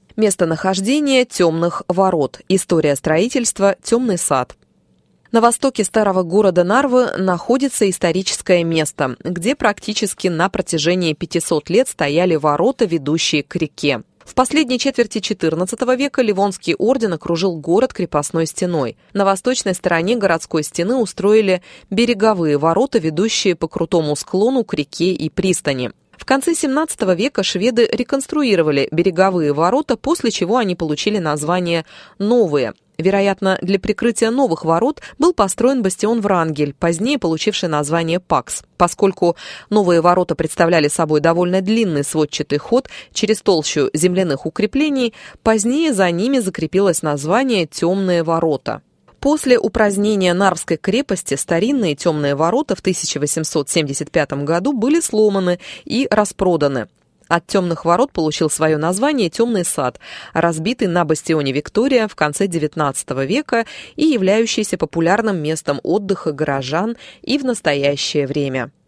Местонахождение темных ворот. История строительства «Темный сад». На востоке старого города Нарвы находится историческое место, где практически на протяжении 500 лет стояли ворота, ведущие к реке. В последней четверти XIV века Ливонский орден окружил город крепостной стеной. На восточной стороне городской стены устроили береговые ворота, ведущие по крутому склону к реке и пристани. В конце XVII века шведы реконструировали береговые ворота, после чего они получили название «Новые». Вероятно, для прикрытия новых ворот был построен бастион Врангель, позднее получивший название Пакс. Поскольку новые ворота представляли собой довольно длинный сводчатый ход через толщу земляных укреплений, позднее за ними закрепилось название «Темные ворота». После упразднения Нарвской крепости старинные темные ворота в 1875 году были сломаны и распроданы. От темных ворот получил свое название «Темный сад», разбитый на бастионе Виктория в конце XIX века и являющийся популярным местом отдыха горожан и в настоящее время.